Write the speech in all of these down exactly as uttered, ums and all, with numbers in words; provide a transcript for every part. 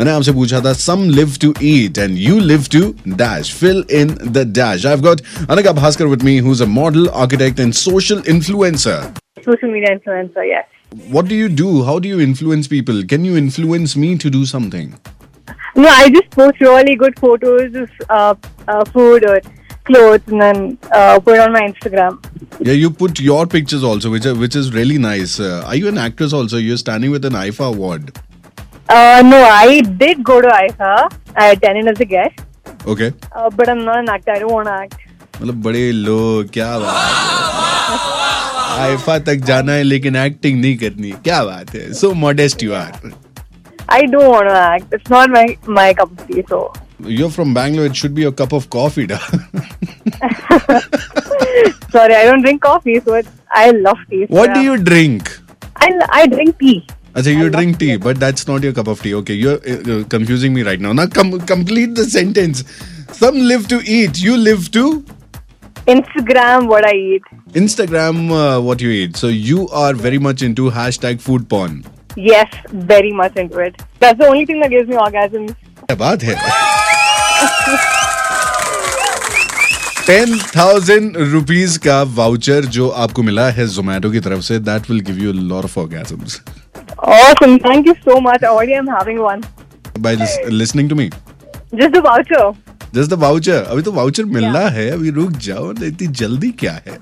मैंने आपसे पूछा था some live to eat and you live to dash. Fill in the dash. I've got Anagha Bhaskar with me, who's a model, architect and social influencer. Social media influencer, yes. What do you do? How do you influence people? Can you influence me to do something? No, I just post really good photos of uh, uh, food or clothes and then uh, put it on my Instagram. Yeah, you put your pictures also, which are, which is really nice. Uh, are you an actress also? You're standing with an I F A award. Uh, no, I did go to I F A. I attended as a guest. Okay. Uh, but I'm not an actor. I don't want to act. मतलब बड़े लोग क्या बात है IIFA तक जाना है लेकिन एक्टिंग नहीं करनी क्या बात है so modest you are. I don't want to act. It's not my my cup of tea. So you're from Bangalore. It should be a cup of coffee, da. Sorry, I don't drink coffee. So it's, I love tea. So What yeah. do you drink? I I drink tea. Achha, you I drink tea, tea. but that's not your cup of tea. Okay, you're uh, confusing me right now. Now com- complete the sentence. Some live to eat. You live to Instagram what I eat. Instagram uh, what you eat. So you are very much into hashtag food porn. Yes, very much into it. That's the only thing that gives me orgasms. क्या बात है ten thousand rupees का voucher जो आपको मिला है जोमेटो की तरफ से that will give you lot of orgasms Awesome. Thank you so much. Already I'm having one. By listening to me Just the voucher. Just the voucher अभी तो वाउचर मिलना है अभी रुक जाओ इतनी जल्दी क्या है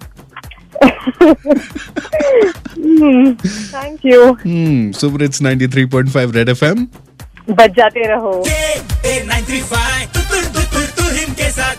Hmm. Thank you. Hmm super hits ninety three point five Red FM बच जाते रहो. Ninety three point five